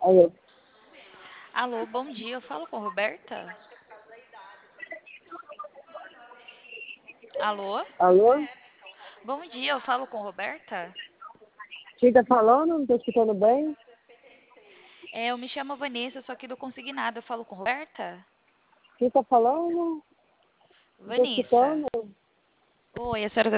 Alô? Alô, bom dia. Eu falo com Roberta? Alô? Alô? Bom dia, eu falo com Roberta? Quem tá falando? Não tô escutando bem? Eu me chamo Vanessa, só que não consegui nada. Eu falo com Roberta? Quem tá falando? Não tô Vanessa. escutando. Oi, a senhora